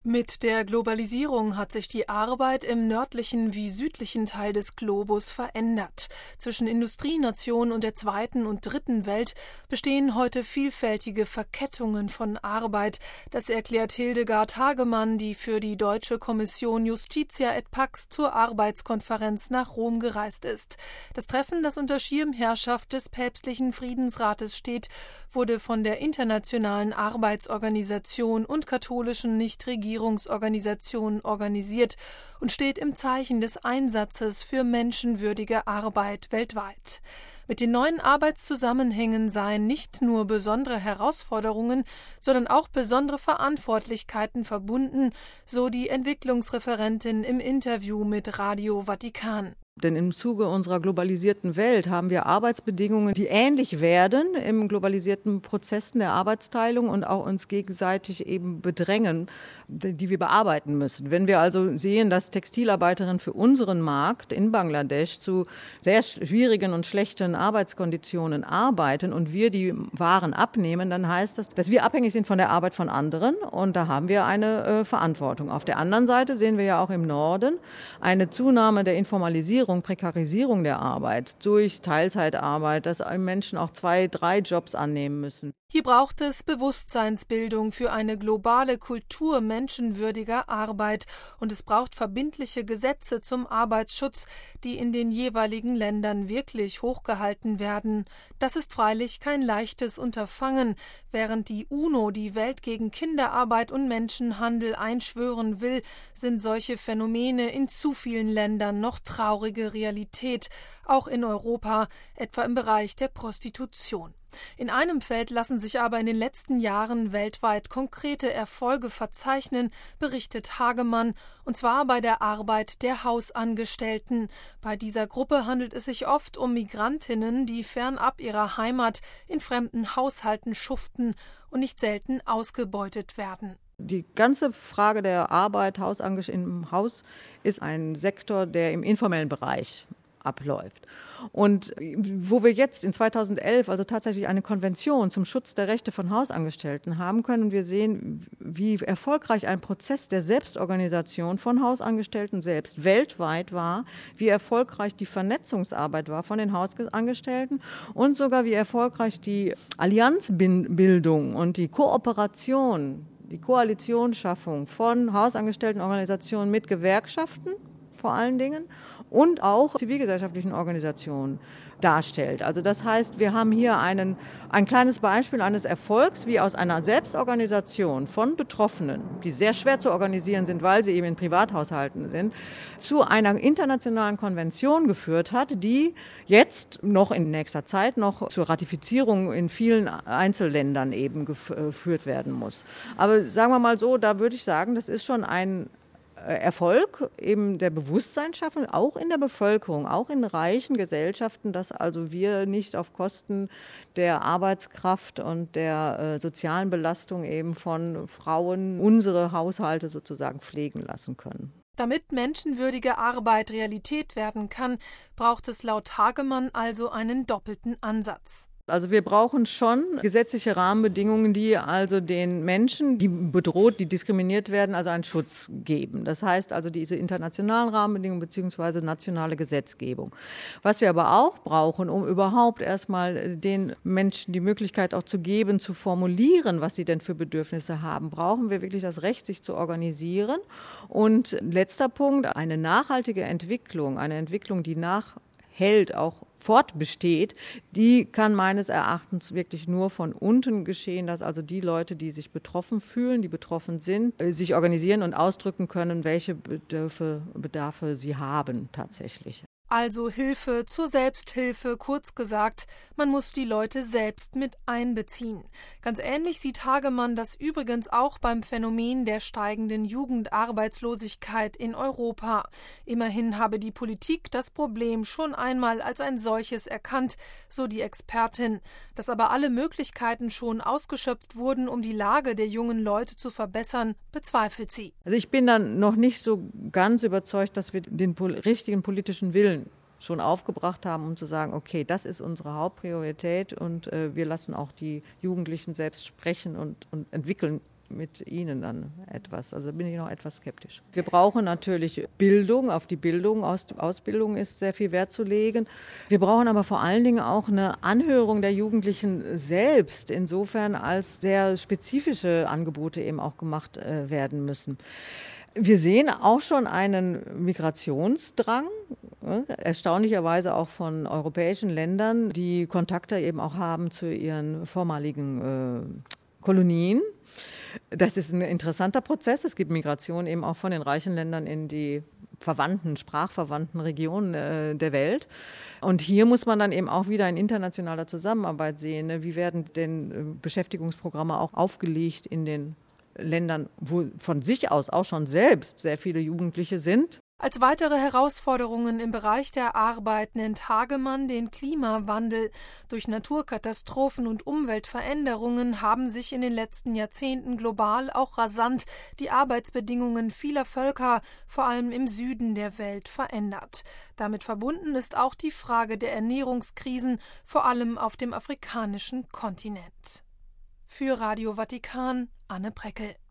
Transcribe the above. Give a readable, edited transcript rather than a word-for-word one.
Mit der Globalisierung hat sich die Arbeit im nördlichen wie südlichen Teil des Globus verändert. Zwischen Industrienationen und der zweiten und dritten Welt bestehen heute vielfältige Verkettungen von Arbeit. Das erklärt Hildegard Hagemann, die für die Deutsche Kommission Justitia et Pax zur Arbeitskonferenz nach Rom gereist ist. Das Treffen, das unter Schirmherrschaft des päpstlichen Friedensrates steht, wurde von der Internationalen Arbeitsorganisation und katholischen Nichtregierungsorganisationen organisiert und steht im Zeichen des Einsatzes für menschenwürdige Arbeit weltweit. Mit den neuen Arbeitszusammenhängen seien nicht nur besondere Herausforderungen, sondern auch besondere Verantwortlichkeiten verbunden, so die Entwicklungsreferentin im Interview mit Radio Vatikan. Denn im Zuge unserer globalisierten Welt haben wir Arbeitsbedingungen, die ähnlich werden im globalisierten Prozessen der Arbeitsteilung und auch uns gegenseitig eben bedrängen, die wir bearbeiten müssen. Wenn wir also sehen, dass Textilarbeiterinnen für unseren Markt in Bangladesch zu sehr schwierigen und schlechten Arbeitskonditionen arbeiten und wir die Waren abnehmen, dann heißt das, dass wir abhängig sind von der Arbeit von anderen und da haben wir eine Verantwortung. Auf der anderen Seite sehen wir ja auch im Norden eine Zunahme der Informalisierung, Prekarisierung der Arbeit durch Teilzeitarbeit, dass Menschen auch 2, 3 Jobs annehmen müssen. Hier braucht es Bewusstseinsbildung für eine globale Kultur menschenwürdiger Arbeit und es braucht verbindliche Gesetze zum Arbeitsschutz, die in den jeweiligen Ländern wirklich hochgehalten werden. Das ist freilich kein leichtes Unterfangen. Während die UNO die Welt gegen Kinderarbeit und Menschenhandel einschwören will, sind solche Phänomene in zu vielen Ländern noch traurige Realität, auch in Europa, etwa im Bereich der Prostitution. In einem Feld lassen sich aber in den letzten Jahren weltweit konkrete Erfolge verzeichnen, berichtet Hagemann, und zwar bei der Arbeit der Hausangestellten. Bei dieser Gruppe handelt es sich oft um Migrantinnen, die fernab ihrer Heimat in fremden Haushalten schuften und nicht selten ausgebeutet werden. Die ganze Frage der Arbeit im Haus ist ein Sektor, der im informellen Bereich abläuft. Und wo wir jetzt in 2011 also tatsächlich eine Konvention zum Schutz der Rechte von Hausangestellten haben, können wir sehen, wie erfolgreich ein Prozess der Selbstorganisation von Hausangestellten selbst weltweit war, wie erfolgreich die Vernetzungsarbeit war von den Hausangestellten und sogar wie erfolgreich die Allianzbildung und die Kooperation, die Koalitionsschaffung von Hausangestelltenorganisationen mit Gewerkschaften vor allen Dingen und auch zivilgesellschaftlichen Organisationen darstellt. Also das heißt, wir haben hier ein kleines Beispiel eines Erfolgs, wie aus einer Selbstorganisation von Betroffenen, die sehr schwer zu organisieren sind, weil sie eben in Privathaushalten sind, zu einer internationalen Konvention geführt hat, die jetzt noch in nächster Zeit noch zur Ratifizierung in vielen Einzelländern eben geführt werden muss. Aber sagen wir mal so, da würde ich sagen, das ist schon ein Erfolg eben der Bewusstseinsschaffung, auch in der Bevölkerung, auch in reichen Gesellschaften, dass also wir nicht auf Kosten der Arbeitskraft und der sozialen Belastung eben von Frauen unsere Haushalte sozusagen pflegen lassen können. Damit menschenwürdige Arbeit Realität werden kann, braucht es laut Hagemann also einen doppelten Ansatz. Also wir brauchen schon gesetzliche Rahmenbedingungen, die also den Menschen, die bedroht, die diskriminiert werden, also einen Schutz geben. Das heißt also diese internationalen Rahmenbedingungen bzw. nationale Gesetzgebung. Was wir aber auch brauchen, um überhaupt erstmal den Menschen die Möglichkeit auch zu geben, zu formulieren, was sie denn für Bedürfnisse haben, brauchen wir wirklich das Recht, sich zu organisieren. Und letzter Punkt, eine nachhaltige Entwicklung, eine Entwicklung, die nachhält, auch fortbesteht, die kann meines Erachtens wirklich nur von unten geschehen, dass also die Leute, die sich betroffen fühlen, die betroffen sind, sich organisieren und ausdrücken können, welche Bedarfe sie haben tatsächlich. Also Hilfe zur Selbsthilfe, kurz gesagt, man muss die Leute selbst mit einbeziehen. Ganz ähnlich sieht Hagemann das übrigens auch beim Phänomen der steigenden Jugendarbeitslosigkeit in Europa. Immerhin habe die Politik das Problem schon einmal als ein solches erkannt, so die Expertin. Dass aber alle Möglichkeiten schon ausgeschöpft wurden, um die Lage der jungen Leute zu verbessern, bezweifelt sie. Also ich bin dann noch nicht so ganz überzeugt, dass wir den richtigen politischen Willen schon aufgebracht haben, um zu sagen, okay, das ist unsere Hauptpriorität und wir lassen auch die Jugendlichen selbst sprechen und entwickeln mit Ihnen dann etwas. Also bin ich noch etwas skeptisch. Wir brauchen natürlich Bildung, auf die Bildung, Ausbildung ist sehr viel Wert zu legen. Wir brauchen aber vor allen Dingen auch eine Anhörung der Jugendlichen selbst, insofern als sehr spezifische Angebote eben auch gemacht werden müssen. Wir sehen auch schon einen Migrationsdrang, erstaunlicherweise auch von europäischen Ländern, die Kontakte eben auch haben zu ihren vormaligen Kolonien. Das ist ein interessanter Prozess. Es gibt Migration eben auch von den reichen Ländern in die sprachverwandten Regionen der Welt. Und hier muss man dann eben auch wieder in internationaler Zusammenarbeit sehen, ne? Wie werden denn Beschäftigungsprogramme auch aufgelegt in den Ländern, wo von sich aus auch schon selbst sehr viele Jugendliche sind. Als weitere Herausforderungen im Bereich der Arbeit nennt Hagemann den Klimawandel. Durch Naturkatastrophen und Umweltveränderungen haben sich in den letzten Jahrzehnten global auch rasant die Arbeitsbedingungen vieler Völker, vor allem im Süden der Welt, verändert. Damit verbunden ist auch die Frage der Ernährungskrisen, vor allem auf dem afrikanischen Kontinent. Für Radio Vatikan, Anne Preckel.